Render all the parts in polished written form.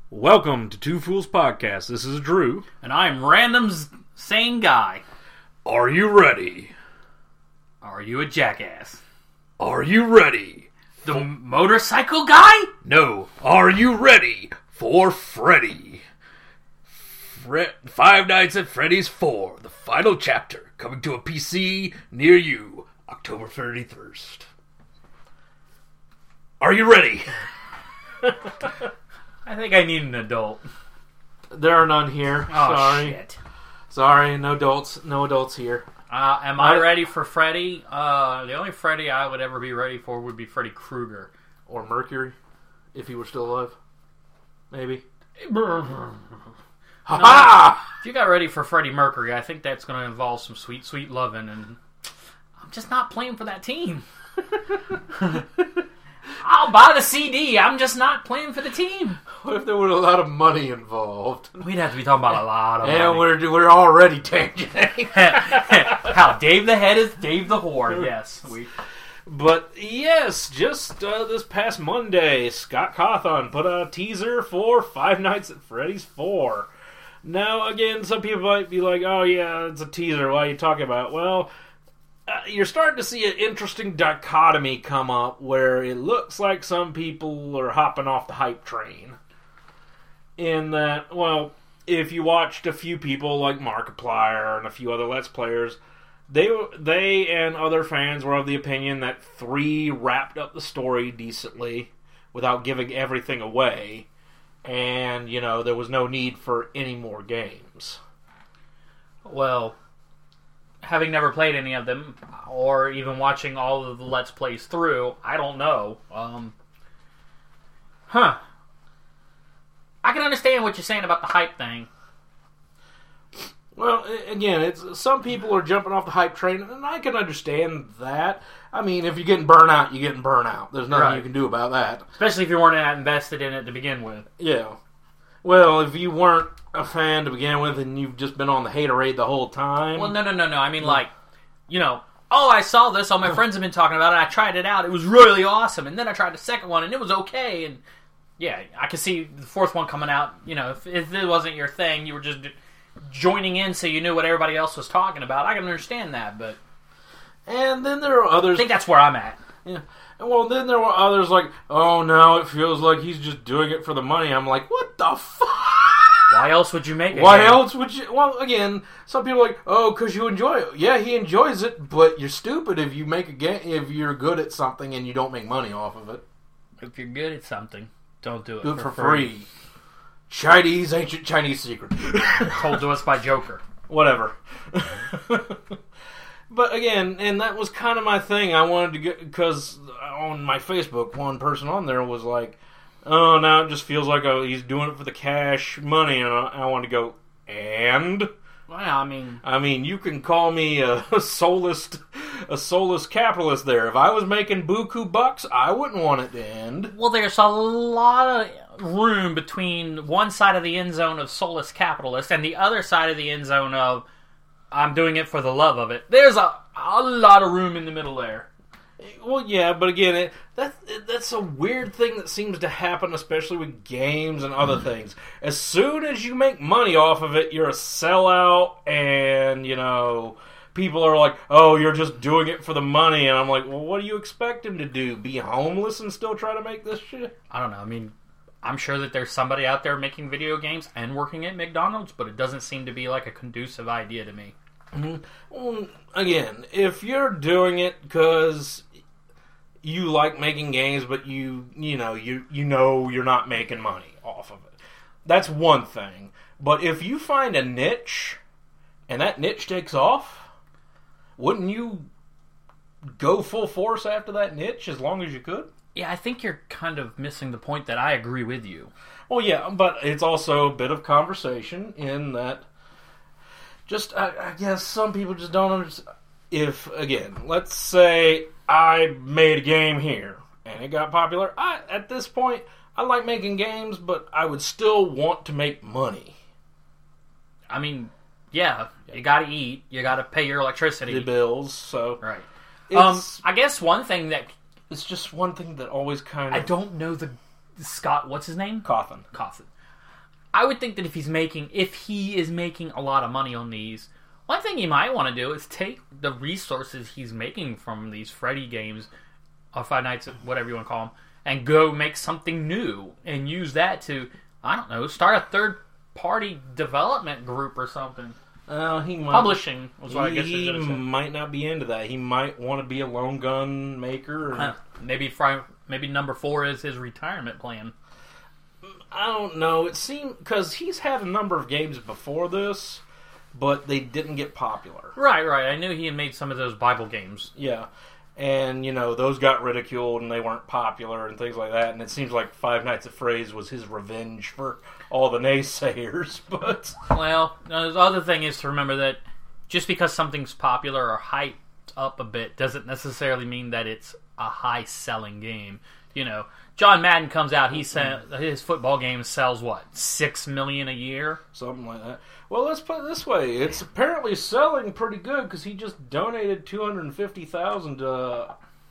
Welcome to Two Fools Podcast. This is Drew. And I'm Random's Sane Guy. Are you ready? Are you a jackass? Are you ready? The motorcycle guy? No. Are you ready for Freddy? Five Nights at Freddy's 4, the final chapter, coming to a PC near you, October 31st. Are you ready? I think I need an adult. There are none here. Oh, Sorry. shit. Sorry, no adults here. Am I ready for Freddy? The only Freddy I would ever be ready for would be Freddy Krueger. Or Mercury, if he were still alive. Maybe. Ha-ha! If you got ready for Freddie Mercury, I think that's going to involve some sweet, sweet loving, and I'm just not playing for that team. I'll buy the CD. I'm just not playing for the team. What if there were a lot of money involved? We'd have to be talking about a lot of And money. we're already tangenting. How Dave the Head is Dave the Whore. Yes. But yes, just this past Monday, Scott Cawthon put a teaser for Five Nights at Freddy's 4. Now, again, some people might be like, oh yeah, it's a teaser, what are you talking about? Well, you're starting to see an interesting dichotomy come up where it looks like some people are hopping off the hype train. In that, well, if you watched a few people like Markiplier and a few other Let's Players, they and other fans were of the opinion that 3 wrapped up the story decently without giving everything away, and, you know, there was no need for any more games. Well, having never played any of them, or even watching all of the Let's Plays through, I don't know. I can understand what you're saying about the hype thing. Well, again, it's some people are jumping off the hype train, and I can understand that. I mean, if you're getting burnt out, you're getting burnt out. There's nothing you can do about that. Especially if you weren't that invested in it to begin with. Yeah. Well, if you weren't a fan to begin with and you've just been on the haterade the whole time... Well, no. I mean, like, you know, oh, I saw this, all my friends have been talking about it, I tried it out, it was really awesome, and then I tried the second one, and it was okay, and yeah, I could see the fourth one coming out, you know, if it wasn't your thing, you were just joining in so you knew what everybody else was talking about, I can understand that, but... And then there are others... I think that's where I'm at. Yeah. Well, then there were others like, oh, now it feels like he's just doing it for the money. I'm like, what the fuck? Why else would you make it? Why else would you... Well, again, some people are like, oh, because you enjoy it. Yeah, he enjoys it, but you're stupid if you make a game, if you're good at something and you don't make money off of it. If you're good at something, don't do it Do it for free. Ancient Chinese secret. Told to us by Joker. Whatever. But again, and that was kind of my thing. I wanted to get, because on my Facebook, one person on there was like, oh, now it just feels like he's doing it for the cash money, and I want to go, and? Well, I mean, you can call me a soulless capitalist there. If I was making buku bucks, I wouldn't want it to end. Well, there's a lot of room between one side of the end zone of soulless capitalist and the other side of the end zone of I'm doing it for the love of it. There's a lot of room in the middle there. Well, yeah, but again, that's a weird thing that seems to happen, especially with games and other things. As soon as you make money off of it, you're a sellout, and, you know, people are like, oh, you're just doing it for the money, and I'm like, well, what do you expect him to do? Be homeless and still try to make this shit? I don't know, I mean, I'm sure that there's somebody out there making video games and working at McDonald's, but it doesn't seem to be like a conducive idea to me. Mm-hmm. Well, again, if you're doing it because you like making games, but you know you're not making money off of it, that's one thing. But if you find a niche and that niche takes off, wouldn't you go full force after that niche as long as you could? Yeah, I think you're kind of missing the point that I agree with you. Well, yeah, but it's also a bit of conversation in that just, I guess some people just don't understand. If, again, let's say I made a game here and it got popular, at this point, I like making games, but I would still want to make money. I mean, yeah, you gotta eat, you gotta pay your electricity. The bills, so... Right. I guess one thing that... It's just one thing that always kind of... I don't know the Scott, what's his name? Cawthon. I would think that if he is making a lot of money on these, one thing he might want to do is take the resources he's making from these Freddy games, or Five Nights, whatever you want to call them, and go make something new and use that to, I don't know, start a third-party development group or something. He might, Publishing was what I guess he you're going to say. might not be into that. He might want to be a lone gun maker. Or, Maybe number 4 is his retirement plan. I don't know. It seemed because he's had a number of games before this, but they didn't get popular. Right. I knew he had made some of those Bible games. Yeah. And, those got ridiculed and they weren't popular and things like that. And it seems like Five Nights at Freddy's was his revenge for all the naysayers. But Well, the other thing is to remember that just because something's popular or hyped up a bit doesn't necessarily mean that it's a high-selling game. John Madden comes out, his football game sells, what, 6 million a year? something like that. Well, let's put it this way. It's apparently selling pretty good because he just donated $250,000 to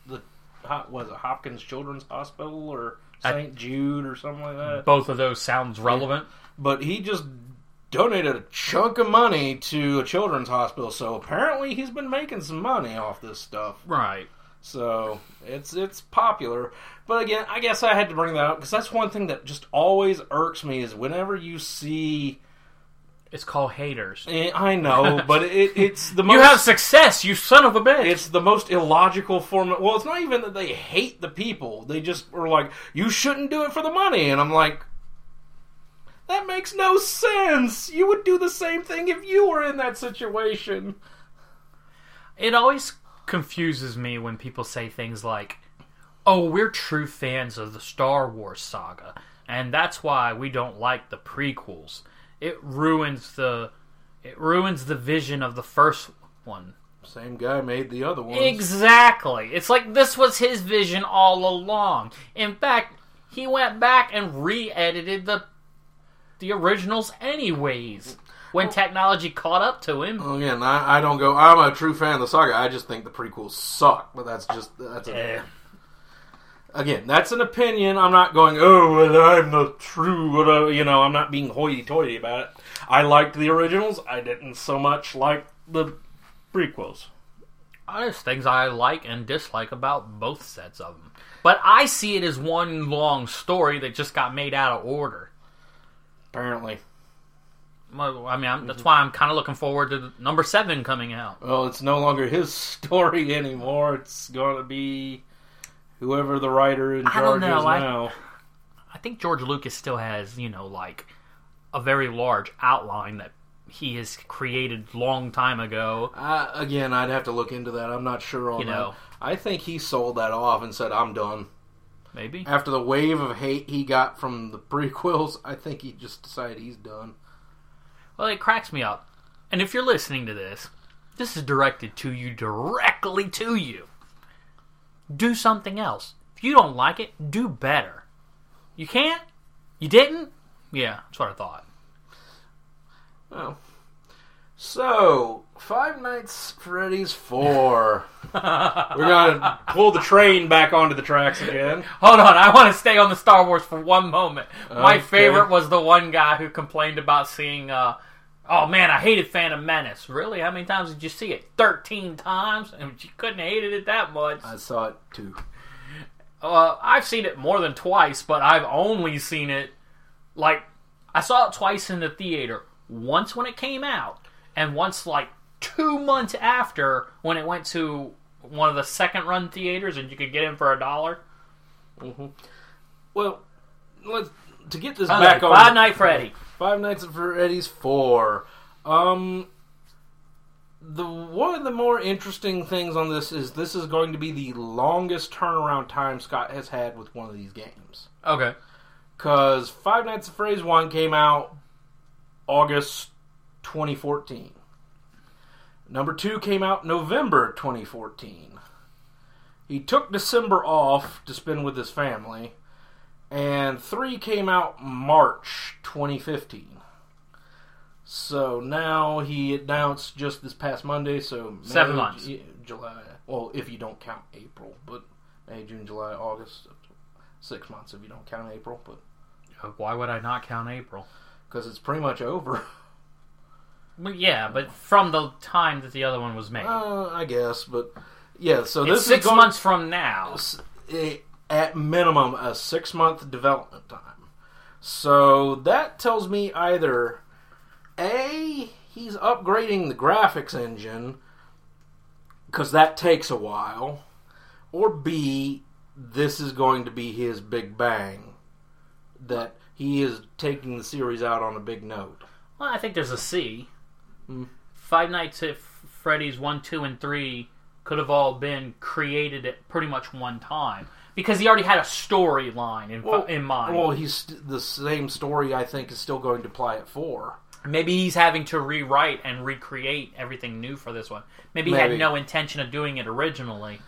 Hopkins Children's Hospital or St. Jude or something like that. Both of those sounds relevant. But he just donated a chunk of money to a children's hospital, so apparently he's been making some money off this stuff. Right. So it's popular. But again, I guess I had to bring that up because that's one thing that just always irks me is whenever you see... It's called haters. I know, but it's the most... You have success, you son of a bitch! It's the most illogical form of... Well, it's not even that they hate the people. They just were like, you shouldn't do it for the money. And I'm like, that makes no sense. You would do the same thing if you were in that situation. It always confuses me when people say things like, oh, we're true fans of the Star Wars saga, and that's why we don't like the prequels. It ruins the vision of the first one. Same guy made the other ones. Exactly. It's like this was his vision all along. In fact, he went back and re-edited the originals anyways when technology caught up to him. Again, I don't go, I'm a true fan of the saga. I just think the prequels suck. But again, that's an opinion. I'm not going, well, I'm the true, I'm not being hoity-toity about it. I liked the originals. I didn't so much like the prequels. There's things I like and dislike about both sets of them. But I see it as one long story that just got made out of order. Apparently. Well, I mean, that's why I'm kind of looking forward to number 7 coming out. Well, it's no longer his story anymore. It's going to be whoever the writer in charge is now. I think George Lucas still has, like a very large outline that he has created long time ago. Again, I'd have to look into that. I'm not sure on that. I think he sold that off and said, I'm done. Maybe. After the wave of hate he got from the prequels, I think he just decided he's done. Well, it cracks me up. And if you're listening to this is directed to you, directly to you. Do something else. If you don't like it, do better. You can't? You didn't? Yeah, that's what I thought. Oh. So, Five Nights at Freddy's 4. We're going to pull the train back onto the tracks again. Hold on, I want to stay on the Star Wars for one moment. My Okay. favorite was the one guy who complained about seeing, oh man, I hated Phantom Menace. Really? How many times did you see it? 13 times? And you couldn't have hated it that much. I saw it too. I've seen it more than twice, but I've only seen it, I saw it twice in the theater. Once when it came out, and once 2 months after when it went to one of the second run theaters and you could get in for $1. Mm-hmm. Well, to get this back on Five Nights at Freddy. Five Nights at Freddy's 4. One of the more interesting things on this is going to be the longest turnaround time Scott has had with one of these games. Okay. Because Five Nights at Freddy's 1 came out August 2014. Number 2 came out November 2014. He took December off to spend with his family. And 3 came out March 2015. So now he announced just this past Monday, so May, 7 months. July. Well, if you don't count April, but May, June, July, August, 6 months if you don't count April. But Why would I not count April? because it's pretty much over. Well, yeah, but from the time that the other one was made. I guess, but yeah. So It's this 6 is months from now. at minimum a 6-month development time. So that tells me either A, he's upgrading the graphics engine because that takes a while, or B, this is going to be his big bang, that he is taking the series out on a big note. Well, I think there's a C. Five Nights at Freddy's 1, 2, and 3 could have all been created at pretty much one time. Because he already had a storyline in mind. Well, the same story, I think, is still going to apply at 4. Maybe he's having to rewrite and recreate everything new for this one. Maybe he had no intention of doing it originally.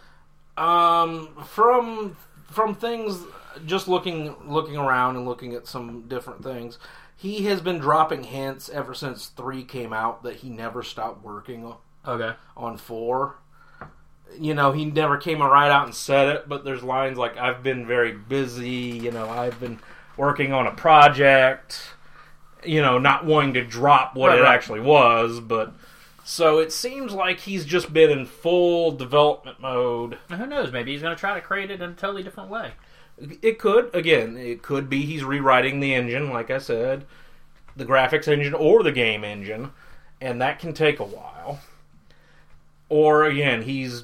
From things, just looking around and looking at some different things, he has been dropping hints ever since 3 came out that he never stopped working on 4. You know, he never came right out and said it, but there's lines like, I've been very busy, you know, I've been working on a project, you know, not wanting to drop what it actually was, but so it seems like he's just been in full development mode. Who knows, maybe he's going to try to create it in a totally different way. It could be he's rewriting the engine, like I said, the graphics engine or the game engine, and that can take a while. Or again,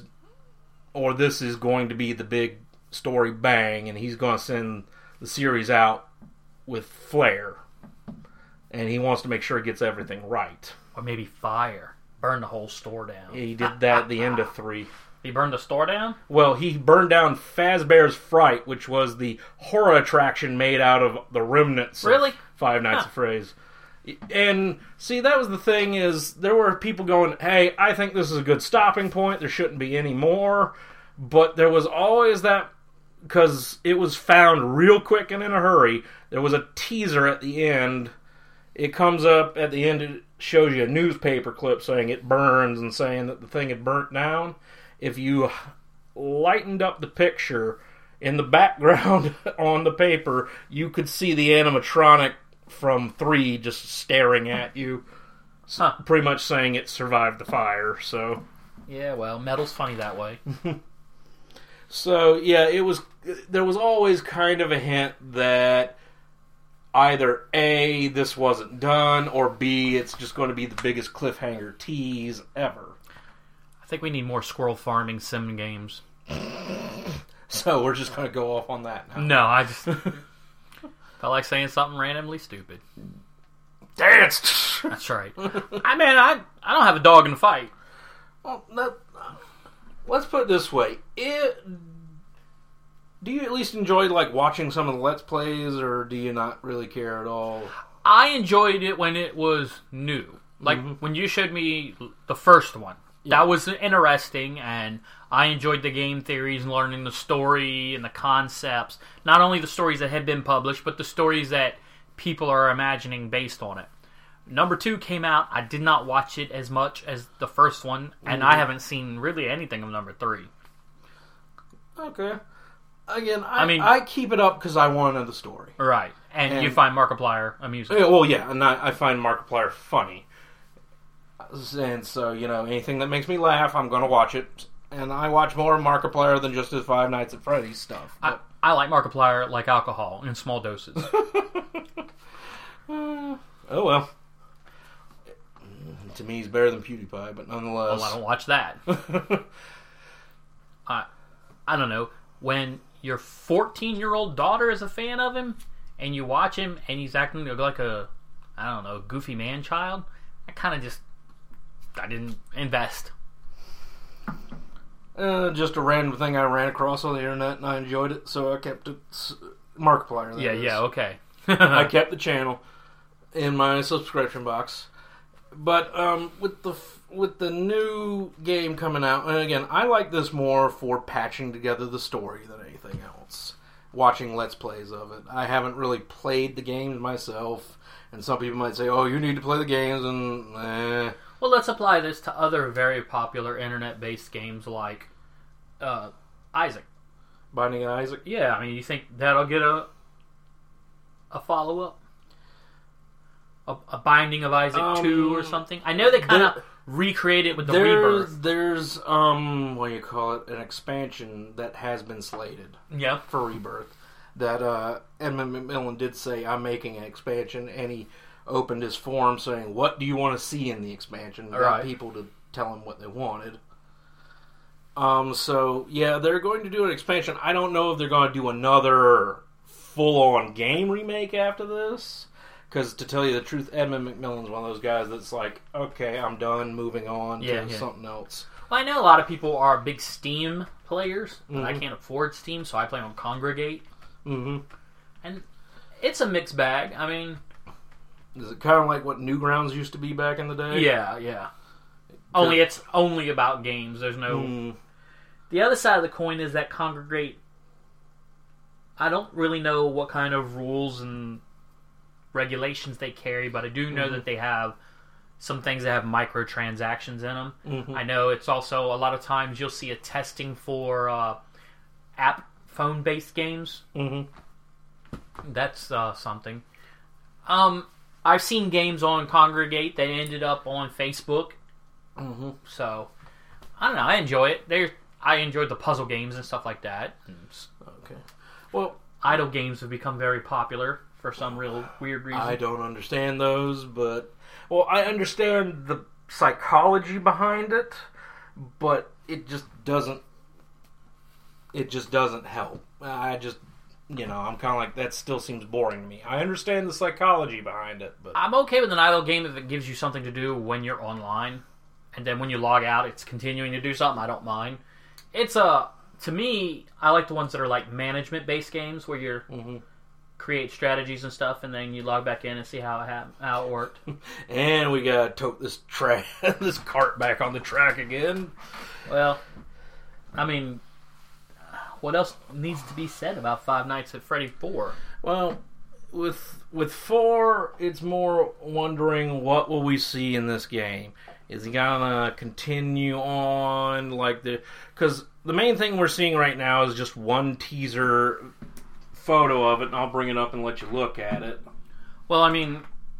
this is going to be the big story bang, and he's going to send the series out with flair. And he wants to make sure he gets everything right. Or maybe fire. Burn the whole store down. Yeah, he did that at the end of 3. He burned the store down? Well, he burned down Fazbear's Fright, which was the horror attraction made out of the remnants Really? of Five Nights at Freddy's. And, see, that was the thing is, there were people going, hey, I think this is a good stopping point, there shouldn't be any more. But there was always that, because it was found real quick and in a hurry, there was a teaser at the end. It comes up at the end, it shows you a newspaper clip saying it burns and saying that the thing had burnt down. If you lightened up the picture, in the background on the paper, you could see the animatronic from 3 just staring at you, pretty much saying it survived the fire. So yeah, well, metal's funny that way. So yeah, there was always kind of a hint that either A, this wasn't done, or B, it's just going to be the biggest cliffhanger tease ever. I think we need more squirrel farming sim games. So we're just going to go off on that now. No, I just felt like saying something randomly stupid. Dance! That's right. I don't have a dog in the fight. Well, let's put it this way. Do you at least enjoy like watching some of the Let's Plays, or do you not really care at all? I enjoyed it when it was new. Like when you showed me the first one. Yeah. That was interesting, and I enjoyed the game theories and learning the story and the concepts. Not only the stories that had been published, but the stories that people are imagining based on it. Number 2 came out. I did not watch it as much as the first one, and I haven't seen really anything of number 3. Okay. Again, I keep it up because I want to know the story. Right. And you find Markiplier amusing. Well, yeah, and I find Markiplier funny. And so, you know, anything that makes me laugh, I'm going to watch it. And I watch more Markiplier than just his Five Nights at Freddy's stuff. I like Markiplier like alcohol in small doses. Oh, well. To me, he's better than PewDiePie, but nonetheless. Well, I don't watch that. I don't know. When your 14-year-old daughter is a fan of him, and you watch him, and he's acting like a, I don't know, goofy man-child, I didn't invest. Just a random thing I ran across on the internet, and I enjoyed it, so I kept it. Markiplier, Yeah, okay. I kept the channel in my subscription box. But with the new game coming out, and again, I like this more for patching together the story than anything else. Watching Let's Plays of it. I haven't really played the games myself, and some people might say, oh, you need to play the games, and Well, let's apply this to other very popular internet-based games like Isaac. Binding of Isaac? Yeah, I mean, you think that'll get a follow-up? a Binding of Isaac 2 or something? I know they kind of recreate it with the Rebirth. There's what do you call it? An expansion that has been slated. Yeah. For Rebirth. That Edmund McMillen did say, I'm making an expansion, and he opened his forum saying, what do you want to see in the expansion? Got right. people to tell him what they wanted. So, yeah, they're going to do an expansion. I don't know if they're going to do another full-on game remake after this. Because, to tell you the truth, Edmund McMillen's one of those guys that's like, okay, I'm done, moving on to something else. Well, I know a lot of people are big Steam players, but I can't afford Steam, so I play on Congregate. Mm-hmm. And it's a mixed bag. I mean... Is it kind of like what Newgrounds used to be back in the day? Yeah. Only it's only about games. There's no... The other side of the coin is that Congregate... I don't really know what kind of rules and regulations they carry, but I do know that they have some things that have microtransactions in them. I know it's also, a lot of times you'll see a testing for app phone-based games. That's something. I've seen games on Congregate that ended up on Facebook. So, I don't know. I enjoy it. I enjoyed the puzzle games and stuff like that. Okay. Well, idle games have become very popular for some real weird reason. I don't understand those, but... Well, I understand the psychology behind it, but it just doesn't... It just doesn't help. I just... I'm kind of like, that still seems boring to me. I understand the psychology behind it, but... I'm okay with an idle game if it gives you something to do when you're online. And then when you log out, it's continuing to do something. I don't mind. To me, I like the ones that are like management-based games where you create strategies and stuff, and then you log back in and see how it worked. And we gotta tote this this cart back on the track again. Well, I mean... What else needs to be said about Five Nights at Freddy 4? Well, with 4, it's more wondering what will we see in this game. Is he gonna continue on like the... Because the main thing we're seeing right now is just one teaser photo of it, and I'll bring it up and let you look at it. Well, I mean,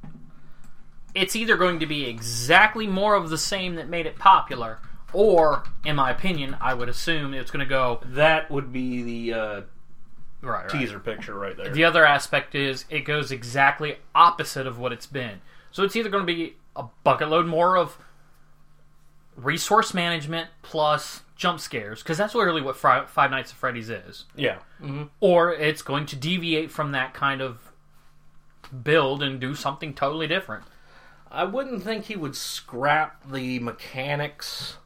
it's either going to be exactly more of the same that made it popular... Or, in my opinion, I would assume it's going to go... That would be the teaser picture right there. The other aspect is it goes exactly opposite of what it's been. So it's either going to be a bucket load more of resource management plus jump scares, because that's really what Five Nights at Freddy's is. Yeah. Or it's going to deviate from that kind of build and do something totally different. I wouldn't think he would scrap the mechanics...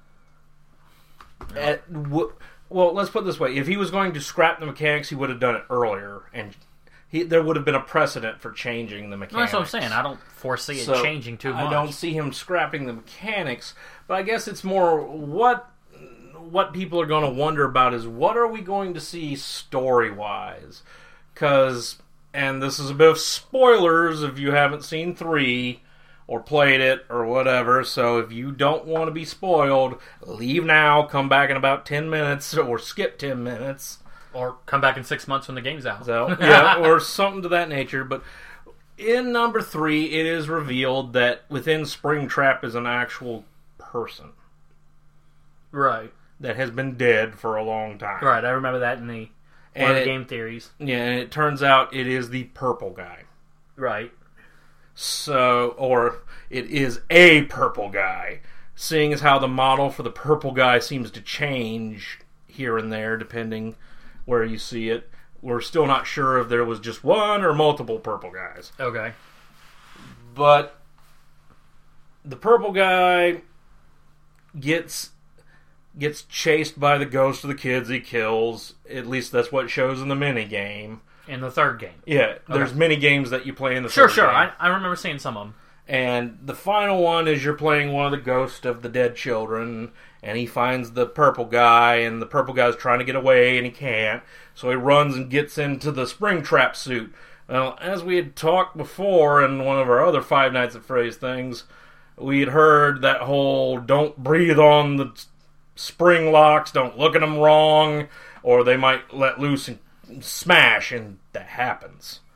Well, let's put it this way. If he was going to scrap the mechanics, he would have done it earlier, and there would have been a precedent for changing the mechanics. That's what I'm saying. I don't foresee it changing too much. I don't see him scrapping the mechanics, but I guess it's more what people are going to wonder about is what are we going to see story-wise? Because, and this is a bit of spoilers if you haven't seen 3... or played it, or whatever, so if you don't want to be spoiled, leave now, come back in about 10 minutes, or skip 10 minutes. Or come back in 6 months when the game's out. So, yeah, or something to that nature, but in number 3, it is revealed that within Springtrap is an actual person. Right. That has been dead for a long time. Right, I remember that in one of the game theories. Yeah, and it turns out it is the purple guy. Right. So, or it is a purple guy, seeing as how the model for the purple guy seems to change here and there, depending where you see it. We're still not sure if there was just one or multiple purple guys. Okay. But the purple guy gets chased by the ghost of the kids he kills. At least that's what it shows in the minigame. In the third game. Yeah, there's mini games that you play in the third game. Sure. I remember seeing some of them. And the final one is you're playing one of the ghosts of the dead children, and he finds the purple guy, and the purple guy's trying to get away, and he can't. So he runs and gets into the Springtrap suit. Well, as we had talked before in one of our other Five Nights at Freddy's things, we had heard that whole don't breathe on the spring locks, don't look at them wrong, or they might let loose and smash, and that happens.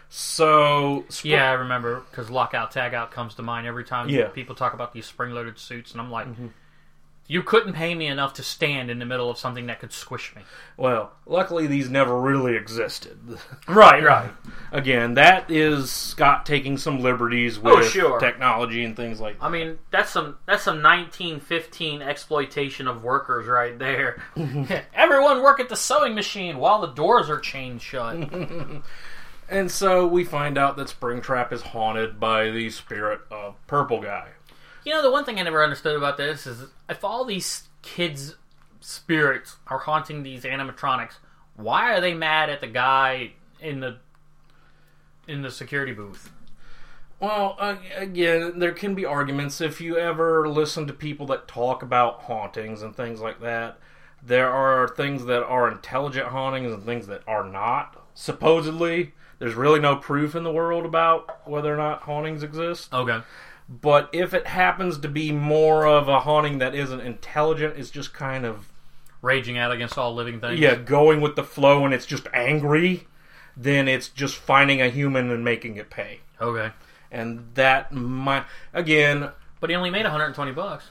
So Yeah, I remember, because Lockout Tagout comes to mind every time Yeah. people talk about these spring-loaded suits, and I'm like, you couldn't pay me enough to stand in the middle of something that could squish me. well, luckily these never really existed. Right. Again, that is Scott taking some liberties with sure. technology and things like that. I mean, that's some 1915 exploitation of workers right there. Everyone work at the sewing machine while the doors are chained shut. And so we find out that Springtrap is haunted by the spirit of Purple Guy. You know, the one thing I never understood about this is if all these kids' spirits are haunting these animatronics, why are they mad at the guy in the security booth? Well, again, there can be arguments. If you ever listen to people that talk about hauntings and things like that, there are things that are intelligent hauntings and things that are not. Supposedly, there's really no proof in the world about whether or not hauntings exist. Okay. But if it happens to be more of a haunting that isn't intelligent, it's just kind of... Raging out against all living things. Yeah, going with the flow and it's just angry, then it's just finding a human and making it pay. Okay. And that might... Again... But he only made $120.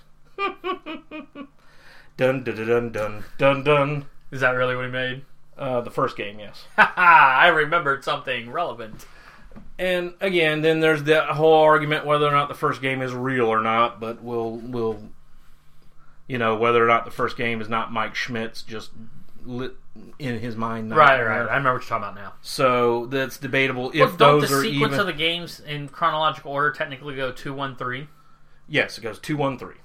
Dun, dun, dun, dun, dun, dun. Is that really what he made? The first game, yes. I remembered something relevant. And again, then there's the whole argument whether or not the first game is real or not, but we'll whether or not the first game is not Mike Schmidt's just lit in his mind. Right. I remember what you're talking about now. So that's debatable Well, if don't those the are sequence even. of the games in chronological order technically go 2, 1, 3? Yes, it goes 2, 1, 3.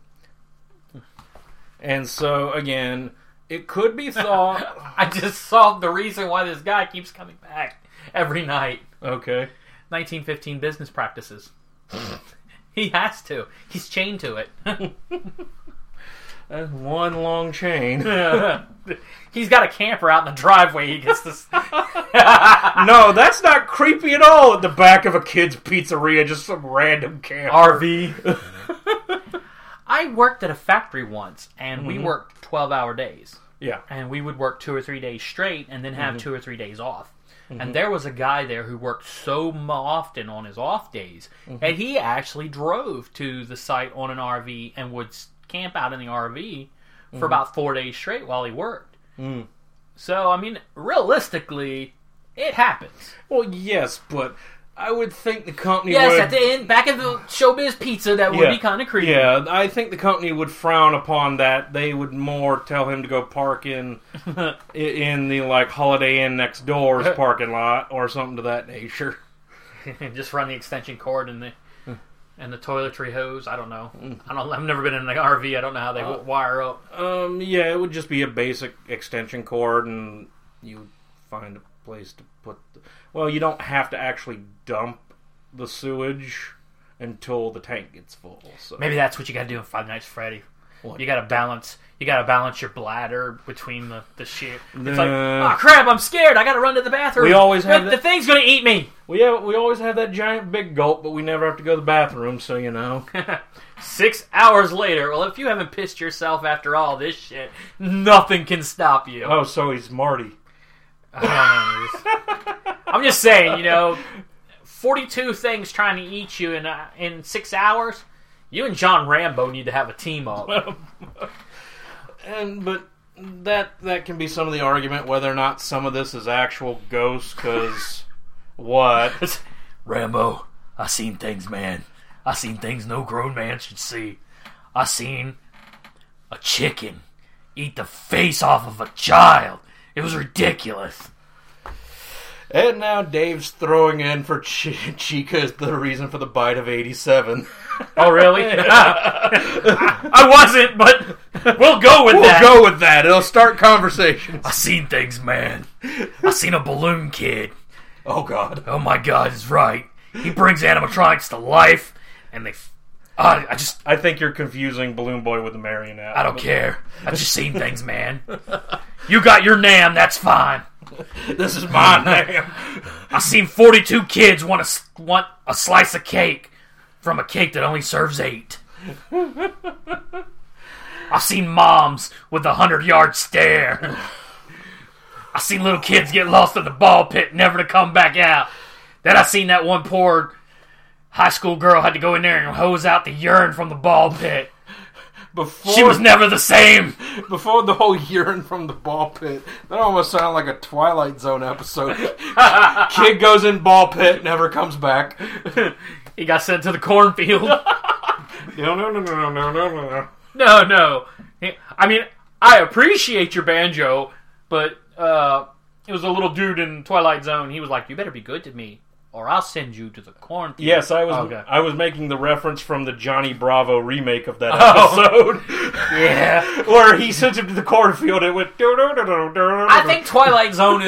And so again, it could be thought. I just solved the reason why this guy keeps coming back every night. Okay. 1915 business practices. He has to. He's chained to it. That's one long chain. He's got a camper out in the driveway. He gets this. No, that's not creepy at all. At the back of a kid's pizzeria, just some random camper. RV. I worked at a factory once, and we worked 12-hour days. Yeah. And we would work 2 or 3 days straight, and then have 2 or 3 days off. And there was a guy there who worked so often on his off days, and he actually drove to the site on an RV and would camp out in the RV for about 4 days straight while he worked. So, I mean, realistically, it happens. Well, yes, but I would think the company Yes, would... at the end, back at the Showbiz Pizza, that would be kind of creepy. Yeah, I think the company would frown upon that. They would more tell him to go park in the Holiday Inn next door's parking lot or something to that nature. Just run the extension cord and the toiletry hose. I don't know. I've never been in an RV. I don't know how they wire up. Yeah, it would just be a basic extension cord, and you find a place to put... Well, you don't have to actually dump the sewage until the tank gets full. So. Maybe that's what you got to do in Five Nights at Freddy. What? You got to balance your bladder between the shit. It's like, Nah. oh crap, I'm scared. I got to run to the bathroom. We always have the that- thing's gonna eat me. We always have that giant big gulp, but we never have to go to the bathroom, so you know. 6 hours later. Well, if you haven't pissed yourself after all this shit, nothing can stop you. Oh, so he's Marty. I'm just saying, 42 things trying to eat you in 6 hours. You and John Rambo need to have a team up. But that can be some of the argument whether or not some of this is actual ghosts. Because what? Rambo, I seen things, man. I seen things no grown man should see. I seen a chicken eat the face off of a child. It was ridiculous. And now Dave's throwing in for Chica as the reason for the bite of 87. Oh, really? I wasn't, but we'll go with that. We'll go with that. It'll start conversations. I seen things, man. I seen a balloon kid. Oh, God. Oh, my God, he's right. He brings animatronics to life, and they... I think you're confusing Balloon Boy with the marionette. I don't care. I just seen things, man. You got your Nam, that's fine. This is my name. I seen 42 kids want a slice of cake from a cake that only serves 8. I've seen moms with a 100-yard stare. I've seen little kids get lost in the ball pit, never to come back out. Then I seen that one poor high school girl had to go in there and hose out the urine from the ball pit. She was never the same. Before the whole urine from the ball pit, that almost sounded like a Twilight Zone episode. Kid goes in ball pit, never comes back. He got sent to the cornfield. No. No. I mean, I appreciate your banjo, but it was a little dude in Twilight Zone. He was like, "You better be good to me, or I'll send you to the cornfield." Yes, I was. Okay. I was making the reference from the Johnny Bravo remake of that episode. Yeah, where he sends him to the cornfield. It went. I think Twilight Zone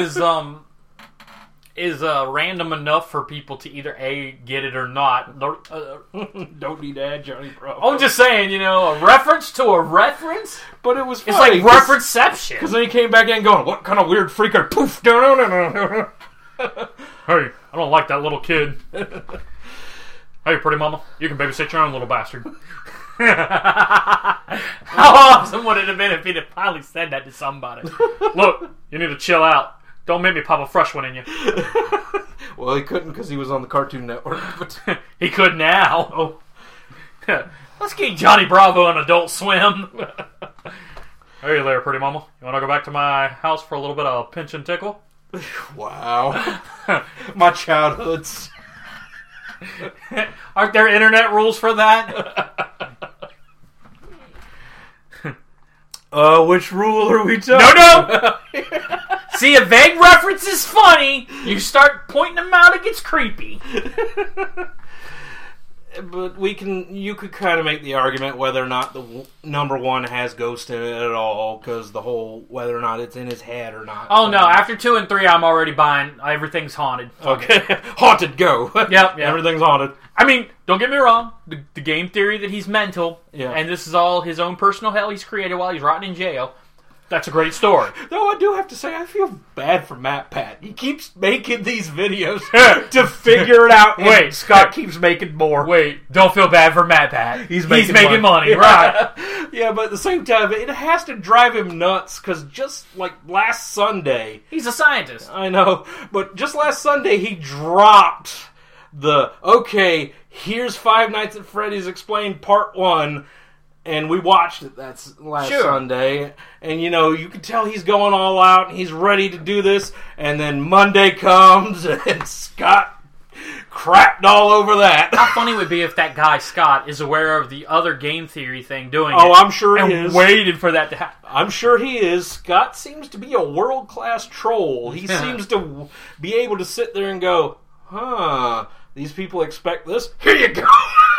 is random enough for people to either A, get it or not. Don't need to add Johnny Bravo. I'm just saying, a reference to a reference. But it was It's funny, like referenceception. Because then he came back in going, "What kind of weird freaker?" Poof. Hey, I don't like that little kid. Hey, pretty mama, you can babysit your own little bastard. How awesome would it have been if he'd have finally said that to somebody? Look, you need to chill out. Don't make me pop a fresh one in you. Well, he couldn't because he was on the Cartoon Network. But he could now. Oh. Let's get Johnny Bravo on Adult Swim. Hey there, pretty mama. You want to go back to my house for a little bit of pinch and tickle? Wow. My childhoods. Aren't there internet rules for that? Which rule are we talking? No! See, a vague reference is funny. You start pointing them out, it gets creepy. But you could kind of make the argument whether or not the number one has ghost in it at all, because the whole whether or not it's in his head or not. Oh no! After 2 and 3, I'm already buying. Everything's haunted. Okay, haunted. Go. Yep. Everything's haunted. I mean, don't get me wrong. The game theory that he's mental, yeah, and this is all his own personal hell he's created while he's rotting in jail. That's a great story. Though I do have to say, I feel bad for MatPat. He keeps making these videos to figure it out. Wait, Scott keeps making more. Wait, don't feel bad for MatPat. He's making money, right? Yeah, but at the same time, it has to drive him nuts, because just like last Sunday... He's a scientist. I know, but just last Sunday, he dropped okay, here's Five Nights at Freddy's Explained Part 1... And we watched it last Sunday. And, you can tell he's going all out. And he's ready to do this. And then Monday comes and Scott crapped all over that. How funny would it be if that guy, Scott, is aware of the other game theory thing doing it. Oh, I'm sure he is. Waited for that to happen. I'm sure he is. Scott seems to be a world-class troll. He seems to be able to sit there and go, these people expect this? Here you go.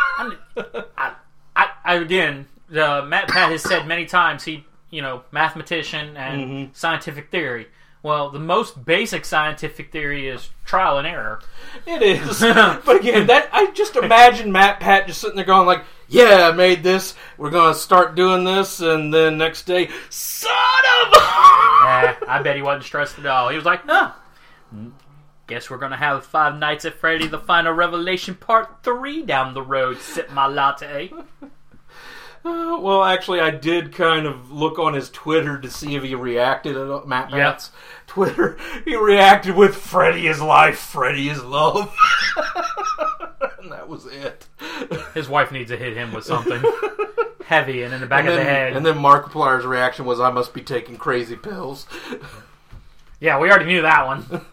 Again... MatPat has said many times mathematician and scientific theory. Well, the most basic scientific theory is trial and error. It is. But again, I just imagine MatPat just sitting there going like, yeah, I made this, we're going to start doing this, and then next day, son of a... I bet he wasn't stressed at all. He was like, guess we're going to have Five Nights at Freddy, the Final Revelation Part 3 down the road. Sip my latte. Well, actually, I did kind of look on his Twitter to see if he reacted to MatPat's Twitter. He reacted with "Freddy is life, Freddy is love," and that was it. His wife needs to hit him with something heavy and in the back of the head. And then Markiplier's reaction was, "I must be taking crazy pills." Yeah, we already knew that one.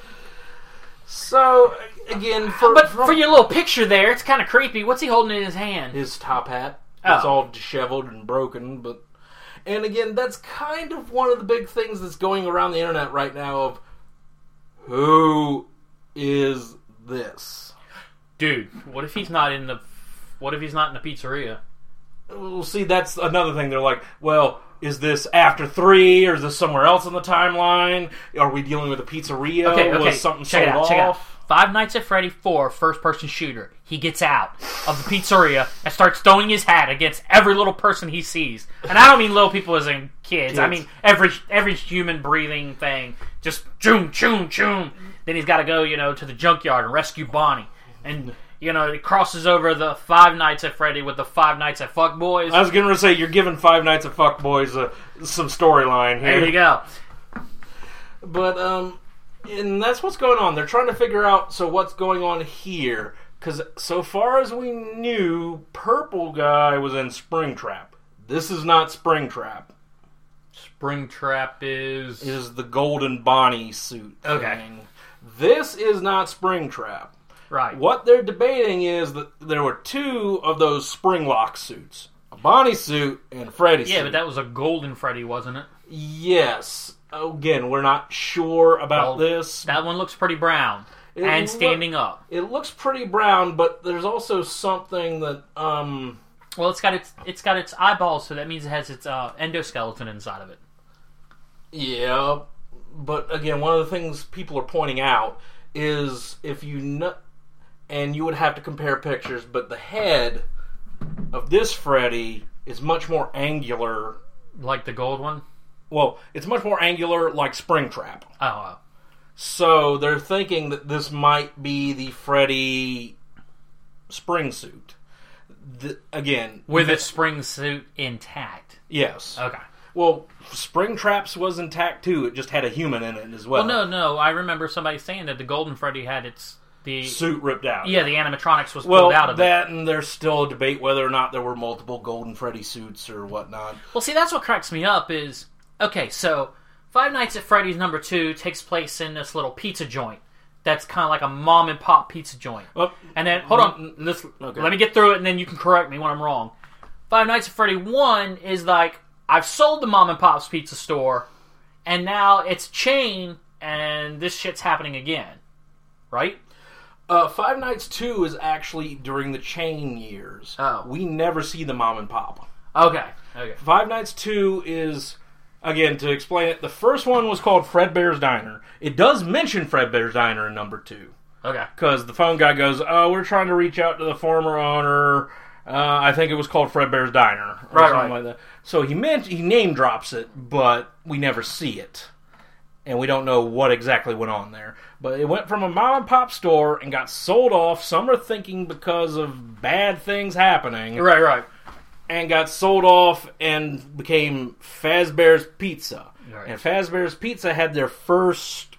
So again, for your little picture there, it's kind of creepy. What's he holding in his hand? His top hat. It's all disheveled and broken, and again, that's kind of one of the big things that's going around the internet right now of, who is this? Dude, what if he's not in the pizzeria? Well, see, that's another thing. They're like, well, is this after 3, or is this somewhere else in the timeline? Are we dealing with a pizzeria? Okay. Was something check it off? out. Five Nights at Freddy 4, first-person shooter. He gets out of the pizzeria and starts throwing his hat against every little person he sees. And I don't mean little people as in kids. I mean every human breathing thing. Just choom, choom, choom. Then he's got to go, to the junkyard and rescue Bonnie. And, it crosses over the Five Nights at Freddy with the Five Nights at Fuck Boys. I was going to say, you're giving Five Nights at Fuck Boys some storyline here. There you go. But, And that's what's going on. They're trying to figure out, so what's going on here? Because so far as we knew, Purple Guy was in Springtrap. This is not Springtrap. Springtrap is the Golden Bonnie suit Okay. thing. This is not Springtrap. right. What they're debating is that there were two of those Springlock suits. A Bonnie suit and a Freddy suit. Yeah, but that was a Golden Freddy, wasn't it? Yes. Again, we're not sure about this. That one looks pretty brown and standing up. It looks pretty brown, but there's also something that Well, it's got its eyeballs, so that means it has its endoskeleton inside of it. yeah. But again, one of the things people are pointing out is if you and you would have to compare pictures, but the head of this Freddy is much more angular. Like the gold one? Well, it's much more angular, like Springtrap. Oh, So they're thinking that this might be the Freddy spring suit. Again, with its spring suit intact. yes. Okay. Well, Springtrap's was intact too. It just had a human in it as well. Well, no. I remember somebody saying that the Golden Freddy had the suit ripped out. Yeah, the animatronics was Well, pulled out of that and there's still a debate whether or not there were multiple Golden Freddy suits or whatnot. Well, see, that's what cracks me up is, okay, so Five Nights at Freddy's #2 takes place in this little pizza joint that's kind of like a mom-and-pop pizza joint. Well, And then, hold on, okay. let me get through it and then you can correct me when I'm wrong. Five Nights at Freddy 1 is like, I've sold the mom-and-pop's pizza store, and now it's chain, and this shit's happening again. Right? Five Nights 2 is actually during the chain years. Oh. We never see the mom and pop. Okay. Five Nights 2 is, again, to explain it, the first one was called Fredbear's Diner. It does mention Fredbear's Diner in #2. Okay. Because the phone guy goes, we're trying to reach out to the former owner. I think it was called Fredbear's Diner. Or something like that. So he name drops it, but we never see it. And we don't know what exactly went on there. But it went from a mom and pop store and got sold off. Some are thinking because of bad things happening. Right. And got sold off and became Fazbear's Pizza. Right. And Fazbear's Pizza had their first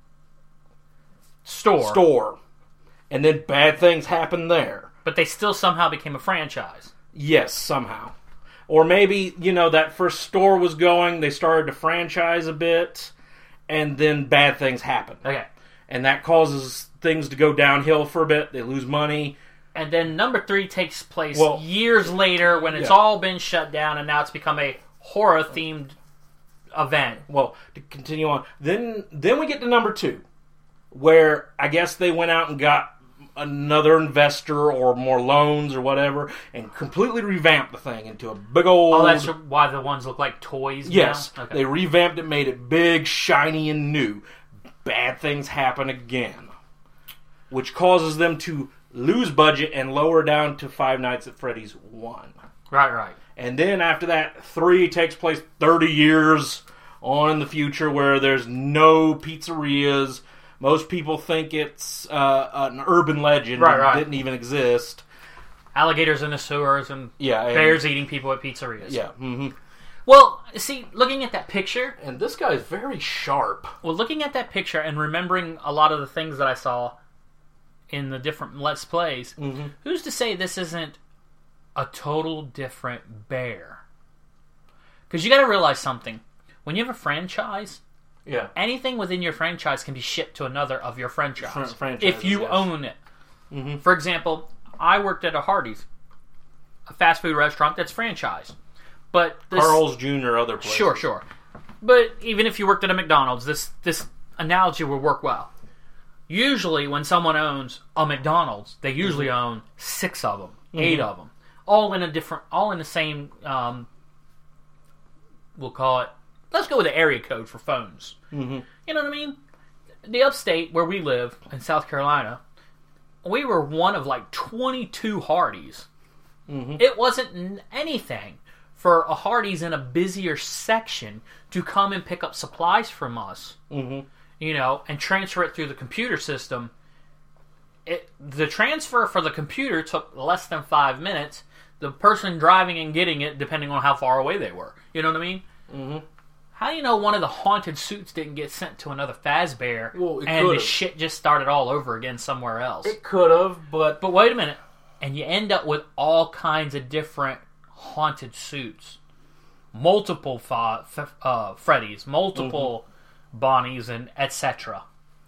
Store. And then bad things happened there. But they still somehow became a franchise. Yes, somehow. Or maybe, that first store was going, they started to franchise a bit, and then bad things happen. Okay. And that causes things to go downhill for a bit. They lose money. And then #3 takes place Well, years later when it's all been shut down and now it's become a horror-themed event. Well, to continue on, then we get to #2, where I guess they went out and got another investor or more loans or whatever, and completely revamped the thing into a big old... Oh, that's why the ones look like toys Yes, now? Okay. they revamped it, made it big, shiny, and new. Bad things happen again, which causes them to lose budget and lower down to Five Nights at Freddy's 1. Right. And then after that, 3 takes place 30 years on in the future where there's no pizzerias. Most people think it's an urban legend Right. that didn't even exist. Alligators in the sewers and bears eating people at pizzerias. Yeah. Mm-hmm. Well, see, looking at that picture... And this guy's very sharp. Well, looking at that picture and remembering a lot of the things that I saw in the different Let's Plays, who's to say this isn't a total different bear? Because you got to realize something. When you have a franchise, anything within your franchise can be shipped to another of your franchise. If you own it. Mm-hmm. For example, I worked at a Hardee's, a fast food restaurant that's franchised. But this, Carl's Jr., other places. Sure. But even if you worked at a McDonald's, this analogy will work well. Usually, when someone owns a McDonald's, they usually own 6 of them, 8 of them, all in the same. We'll call it. Let's go with the area code for phones. Mm-hmm. You know what I mean? The upstate where we live in South Carolina, we were one of like 22 Hardee's. Mm-hmm. It wasn't anything for a Hardee's in a busier section to come and pick up supplies from us. Mm-hmm. And transfer it through the computer system. The transfer for the computer took less than 5 minutes. The person driving and getting it, depending on how far away they were. You know what I mean? Mm-hmm. How do you know one of the haunted suits didn't get sent to another Fazbear Well, it and the could've. shit just started all over again somewhere else? It could have, but But wait a minute. And you end up with all kinds of different haunted suits. Multiple Freddys, multiple Bonnies, and etc.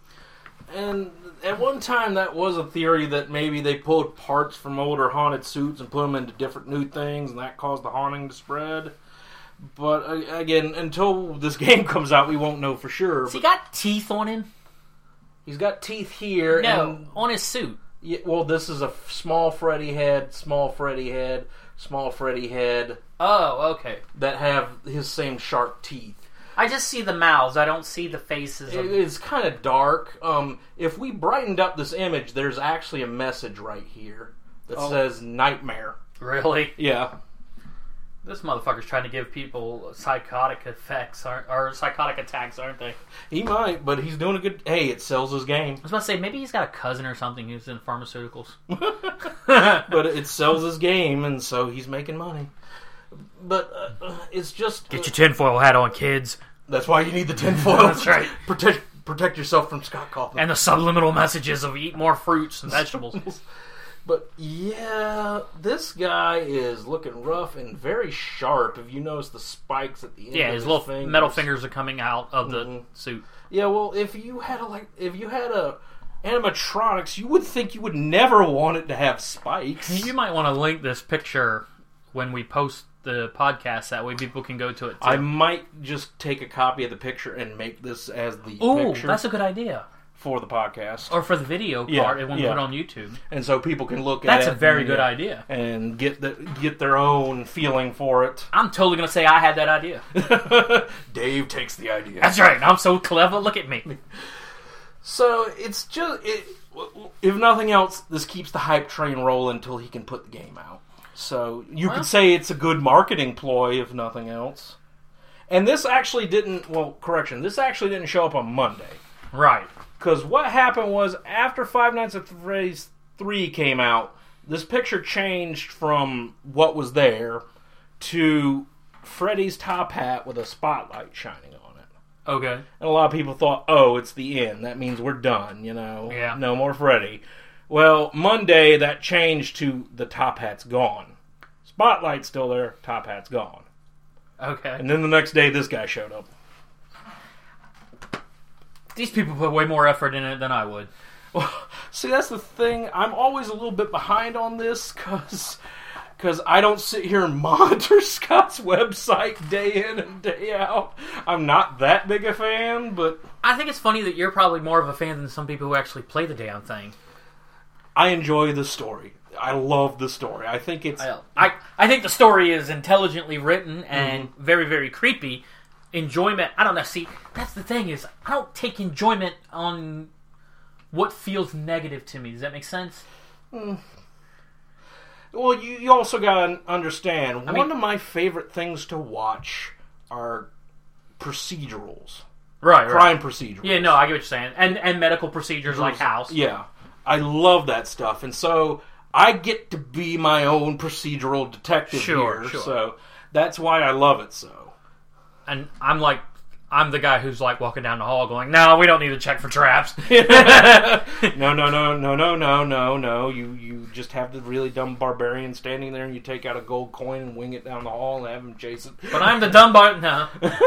and at one time that was a theory that maybe they pulled parts from older haunted suits and put them into different new things, and that caused the haunting to spread. But again, until this game comes out, we won't know for sure. Has he got teeth on him? He's got teeth here. No, and, on his suit. yeah, well, this is a small Freddy head, small Freddy head, small Freddy head Oh, okay. that have his same sharp teeth. I just see the mouths. I don't see the faces. It's kind of dark. If we brightened up this image, there's actually a message right here that says "Nightmare." Really? Yeah. This motherfucker's trying to give people psychotic effects, or psychotic attacks, aren't they? He might, but he's doing a good... Hey, it sells his game. I was about to say, maybe he's got a cousin or something who's in pharmaceuticals. But it sells his game, and so he's making money. But it's just... Get your tinfoil hat on, kids. That's why you need the tinfoil. That's right. Protect yourself from Scott Cawthon. And the subliminal messages of eat more fruits and vegetables. But yeah, this guy is looking rough and very sharp. If you notice the spikes at the end, Yeah, of his little fingers. metal fingers are coming out of the suit. Yeah, well, if you had a animatronics, you would think you would never want it to have spikes. You might want to link this picture when we post the podcast. That way people can go to it too. I might just take a copy of the picture and make this as the Ooh, picture that's a good idea. for the podcast. Or for the video Yeah, part, when we yeah. put it on YouTube. And so people can look at That's it. a very and, good idea. And get their own feeling for it. I'm totally going to say I had that idea. Dave takes the idea. That's right. I'm so clever. Look at me. So it's just, if nothing else, this keeps the hype train rolling until he can put the game out. So you could say it's a good marketing ploy, if nothing else. And this actually didn't, this actually didn't show up on Monday. Right. Because what happened was, after Five Nights at Freddy's 3 came out, this picture changed from what was there to Freddy's top hat with a spotlight shining on it. Okay. And a lot of people thought, oh, it's the end. That means we're done, Yeah. No more Freddy. Well, Monday, that changed to the top hat's gone. Spotlight's still there, top hat's gone. Okay. And then the next day, this guy showed up. These people put way more effort in it than I would. Well, see, that's the thing. I'm always a little bit behind on this because I don't sit here and monitor Scott's website day in and day out. I'm not that big a fan, but I think it's funny that you're probably more of a fan than some people who actually play the damn thing. I enjoy the story. I love the story. I think it's... I think the story is intelligently written and very, very creepy. Enjoyment, I don't know. See, that's the thing is, I don't take enjoyment on what feels negative to me. Does that make sense? Well, you also got to understand, one of my favorite things to watch are procedurals. Right, Crime procedurals. Yeah, no, I get what you're saying. And medical procedures like House. Yeah. I love that stuff. And so I get to be my own procedural detective here. Sure. So that's why I love it so. And I'm the guy who's like walking down the hall going, no, we don't need to check for traps. No. You just have the really dumb barbarian standing there and you take out a gold coin and wing it down the hall and have him chase it. But I'm the dumb no.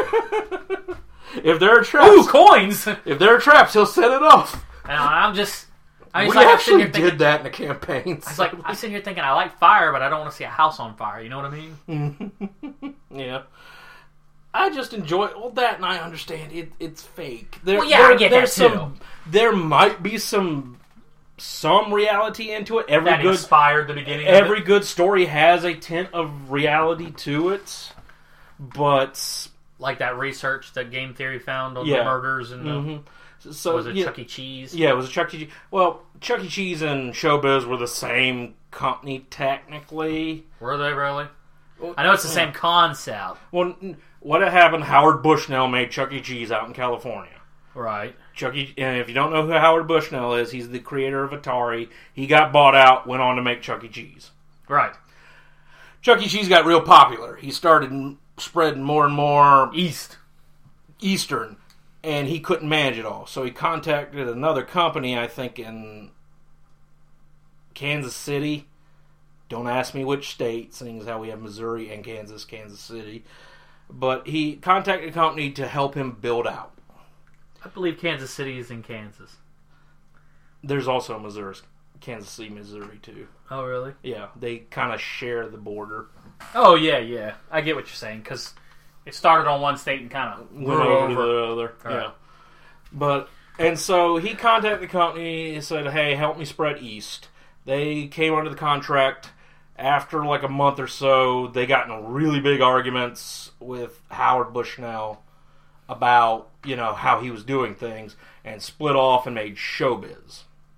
If there are traps... Ooh, coins! If there are traps, he'll set it off. And I'm just... We actually did that in the campaign. So. I'm sitting here thinking, I like fire, but I don't want to see a house on fire. You know what I mean? Yeah. I just enjoy that, and I understand it's fake. I get that too. There might be some reality into it. That inspired the beginning. Every good story has a tint of reality to it, but like that research that Game Theory found on the murders and so was it Chuck E. Cheese? Yeah, it was a Chuck E. Cheese. Well, Chuck E. Cheese and Showbiz were the same company technically. Were they really? I know it's the same concept. Well, what had happened, Howard Bushnell made Chuck E. Cheese out in California. Right. And if you don't know who Howard Bushnell is, he's the creator of Atari. He got bought out, went on to make Chuck E. Cheese. Right. Chuck E. Cheese got real popular. He started spreading more and more... East. Eastern, and he couldn't manage it all. So he contacted another company, I think in Kansas City. Don't ask me which state, seeing as how we have Missouri and Kansas City. But he contacted a company to help him build out. I believe Kansas City is in Kansas. There's also Kansas City, Missouri, too. Oh, really? Yeah, they kind of share the border. Oh, yeah. I get what you're saying, because it started on one state and kind of Went over to the other. All yeah. right. And so he contacted the company and said, hey, help me spread east. They came under the contract. After like a month or so, they got in really big arguments with Howard Bushnell about, how he was doing things, and split off and made Showbiz.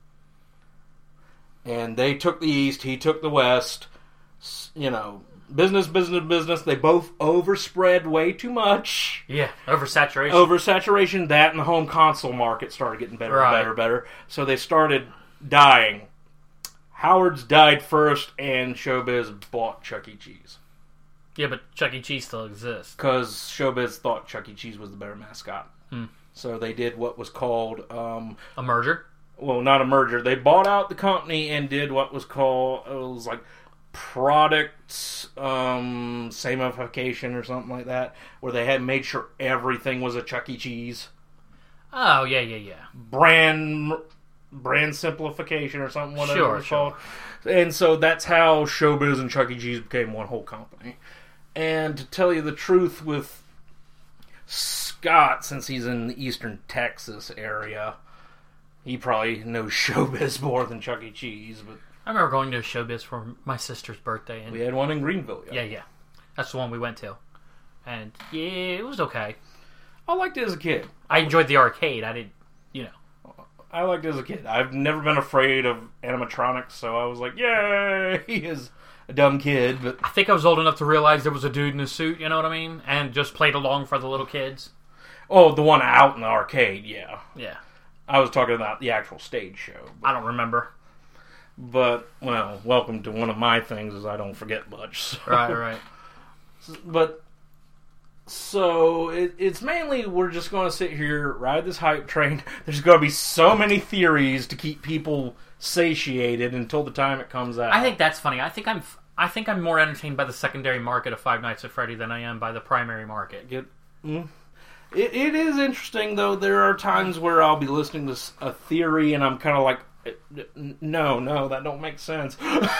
And they took the East, he took the West. Business. They both overspread way too much. Yeah, oversaturation. Oversaturation, that and the home console market started getting better and better. So they started dying. Howard's died first, and Showbiz bought Chuck E. Cheese. Yeah, but Chuck E. Cheese still exists. Because Showbiz thought Chuck E. Cheese was the better mascot. So they did what was called... a merger? Well, not a merger. They bought out the company and did what was called... It was like product samification or something like that, where they had made sure everything was a Chuck E. Cheese. Oh, yeah. Brand simplification or something, whatever it's called. And so that's how Showbiz and Chuck E. Cheese became one whole company. And to tell you the truth, with Scott, since he's in the eastern Texas area, he probably knows Showbiz more than Chuck E. Cheese. But I remember going to Showbiz for my sister's birthday. And we had one in Greenville. Yeah. That's the one we went to. And yeah, it was okay. I liked it as a kid. I enjoyed the arcade. I didn't, I liked it as a kid. I've never been afraid of animatronics, so I was like, yay, he is a dumb kid. But I think I was old enough to realize there was a dude in a suit, you know what I mean? And just played along for the little kids. Oh, the one out in the arcade, yeah. Yeah. I was talking about the actual stage show. I don't remember. But, well, welcome to one of my things is I don't forget much. So. Right. But... So, it's mainly we're just going to sit here, ride this hype train. There's going to be so many theories to keep people satiated until the time it comes out. I think that's funny. I think I'm more entertained by the secondary market of Five Nights at Freddy than I am by the primary market. It is interesting, though. There are times where I'll be listening to a theory and I'm kind of like, no, that don't make sense.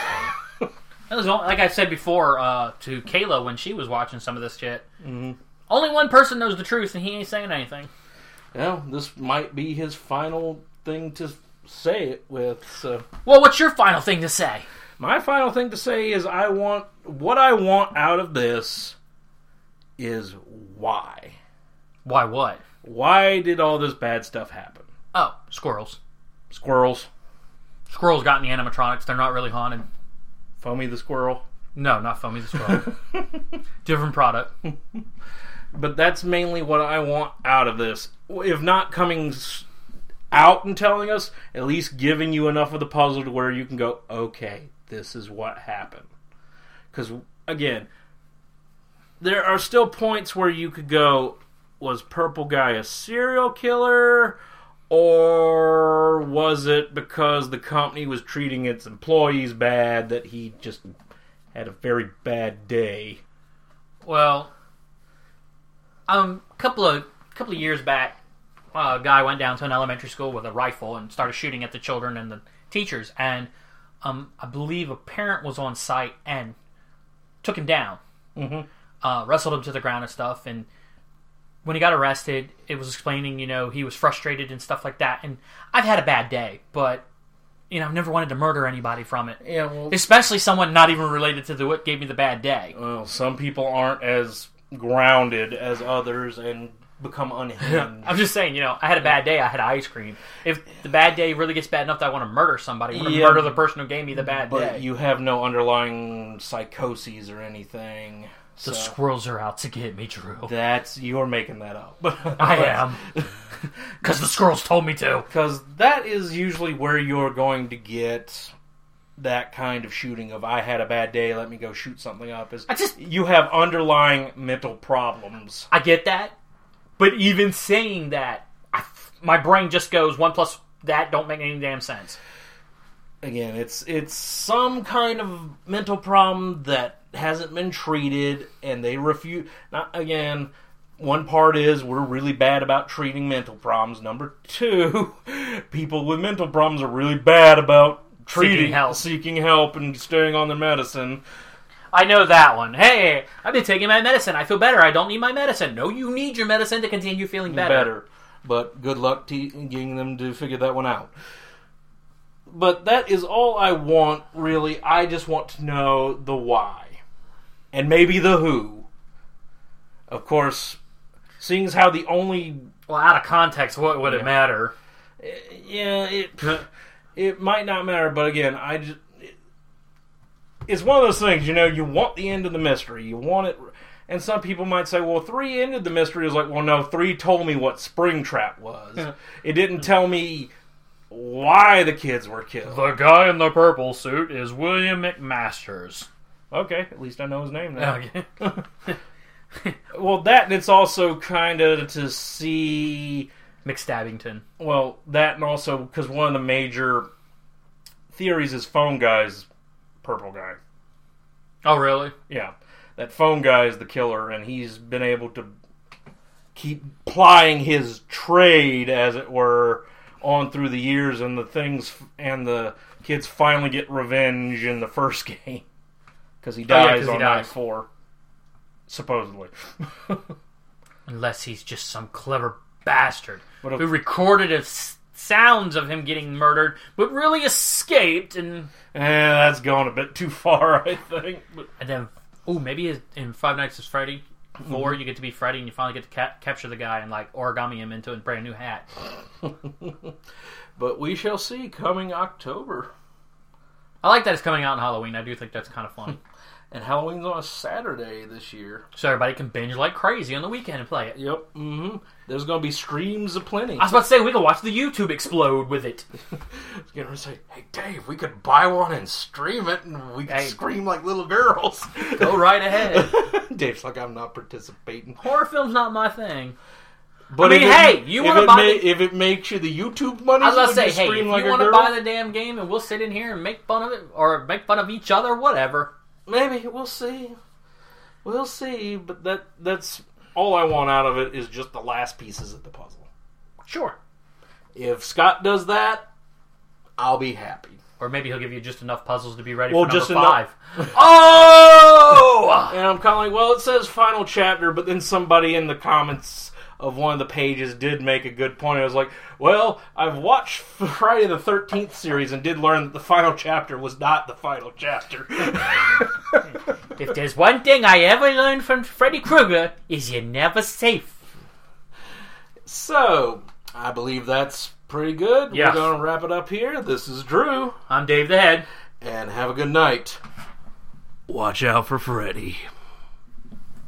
Like I said before to Kayla when she was watching some of this shit. Mm-hmm. Only one person knows the truth, and he ain't saying anything. Well, this might be his final thing to say it with. So. Well, what's your final thing to say? My final thing to say is what I want out of this is why. Why what? Why did all this bad stuff happen? Oh, squirrels. Squirrels got in the animatronics. They're not really haunted. Foamy the squirrel? No, not Foamy the squirrel. Different product. But that's mainly what I want out of this. If not coming out and telling us, at least giving you enough of the puzzle to where you can go, okay, this is what happened. Because, again, there are still points where you could go, was Purple Guy a serial killer? Or was it because the company was treating its employees bad that he just had a very bad day? Well, a couple of years back, a guy went down to an elementary school with a rifle and started shooting at the children and the teachers. And I believe a parent was on site and took him down, wrestled him to the ground and stuff. And when he got arrested, it was explaining, he was frustrated and stuff like that. And I've had a bad day, but, I've never wanted to murder anybody from it. Yeah, well, especially someone not even related to what gave me the bad day. Well, some people aren't as grounded as others and become unhinged. I'm just saying, I had a bad day, I had ice cream. If the bad day really gets bad enough that I want to murder somebody, I want to murder the person who gave me the bad day. But you have no underlying psychoses or anything. The squirrels are out to get me, Drew. You're making that up. I am. Because the squirrels told me to. Because that is usually where you're going to get that kind of shooting of, I had a bad day, let me go shoot something up. You have underlying mental problems. I get that. But even saying that, my brain just goes 1 plus that don't make any damn sense. Again, it's some kind of mental problem that hasn't been treated, and they refuse. Again, one part is we're really bad about treating mental problems. Number two, people with mental problems are really bad about seeking help and staying on their medicine. I know that one. Hey, I've been taking my medicine. I feel better. I don't need my medicine. No, you need your medicine to continue feeling better. But good luck getting them to figure that one out. But that is all I want, really. I just want to know the why. And maybe the who. Of course, seeing as how the only... Well, out of context, what would it matter? Yeah, it might not matter, but again, it's one of those things, you want the end of the mystery. You want it... And some people might say, well, 3 ended the mystery. It's like, well, no, 3 told me what Springtrap was. It didn't tell me why the kids were killed. The guy in the purple suit is William McMasters. Okay, at least I know his name now. Okay. Well, that, and it's also kind of to see... McStabbington. Well, that, and also, because one of the major theories is Phone Guy's purple guy. Oh, really? Yeah. That Phone Guy is the killer, and he's been able to keep plying his trade, as it were, on through the years, and the kids finally get revenge in the first game. Because he dies on night 4. Supposedly. Unless he's just some clever bastard who recorded sounds of him getting murdered, but really escaped, and... that's going a bit too far, I think. But... And then... Ooh, maybe in Five Nights at Freddy 4, you get to be Freddy and you finally get to capture the guy and origami him into a brand new hat. But we shall see coming October. I like that it's coming out on Halloween. I do think that's kind of funny. And Halloween's on a Saturday this year. So everybody can binge like crazy on the weekend and play it. Yep. Mm-hmm. There's going to be streams aplenty. I was about to say, we can watch the YouTube explode with it. I was going to say, hey, Dave, we could buy one and stream it, and we could scream like little girls. Go right ahead. Dave's like, I'm not participating. Horror film's not my thing. But you want to buy if it makes you the YouTube money, I was about to say, hey, if you want to buy the damn game and we'll sit in here and make fun of it, or make fun of each other, whatever. Maybe. We'll see. We'll see. But that's all I want out of it is just the last pieces of the puzzle. Sure. If Scott does that, I'll be happy. Or maybe he'll give you just enough puzzles to be ready for number 5. Oh! And I'm kind of like, well, it says final chapter, but then somebody in the comments of one of the pages did make a good point. I was like, well, I've watched Friday the 13th series and did learn that the final chapter was not the final chapter. If there's one thing I ever learned from Freddy Krueger, is you're never safe. So, I believe that's pretty good. Yeah. We're going to wrap it up here. This is Drew. I'm Dave the Head. And have a good night. Watch out for Freddy.